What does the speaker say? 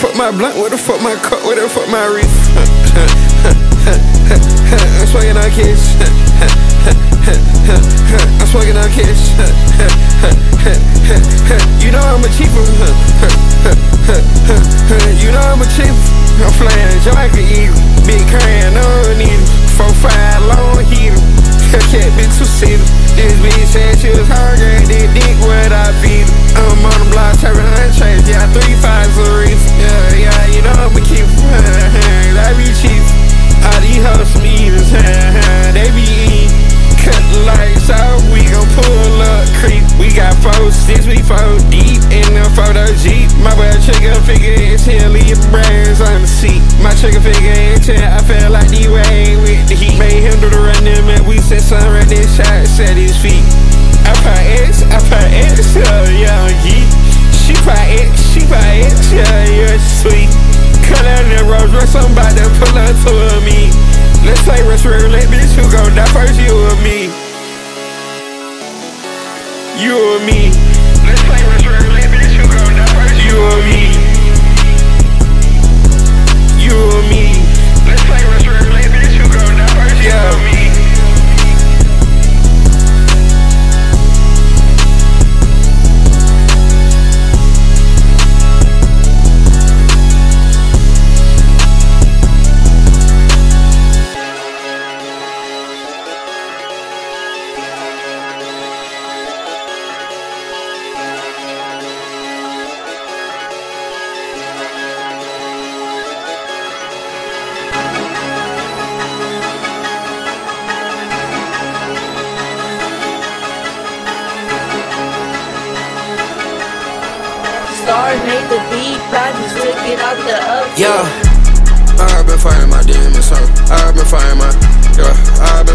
fuck my blunt? Where the fuck my cup? Where the fuck my wreath? I'm smoking on kids. I'm smoking on kids. You know I'm a cheaper. You know I'm a cheaper. I'm flying Jamaica Eagle. Big crayon, no need it. 4-5 long heater. Cat bitch 2-seater. This bitch said she was hungry and did dick what I feed her. I'm on the block turning unchanged. Yeah, 3 5s a reason. Yeah, you know I'm a keeper. I be cheap. All these hoes some eaters. They be eating. Cut the lights out, we gon' pull up creep. We got 4-6, we 4 deep in the photo Jeep. My boy trigger figure is here, leave your brains on the seat. My trigger figure is here, I feel like D-Way with the heat. Made him do the running, man, we said son right there, shot, set his feet. I put X, young geek. She put X, yeah, sweet. Cut out that Rolls Royce, I'm about to pull up to me. Let's play Rush Roulette, bitch, who gon' die first, you or me? You or me? Let's play Rush Roulette, bitch, who gon' die first, you or me? You or me? Let's play Rush Roulette, bitch, who gon' die first, you or me? Star made the beat, Bobby's took it out the oven. Yeah, I've been fighting my demons, so I've been fighting my, yeah, I've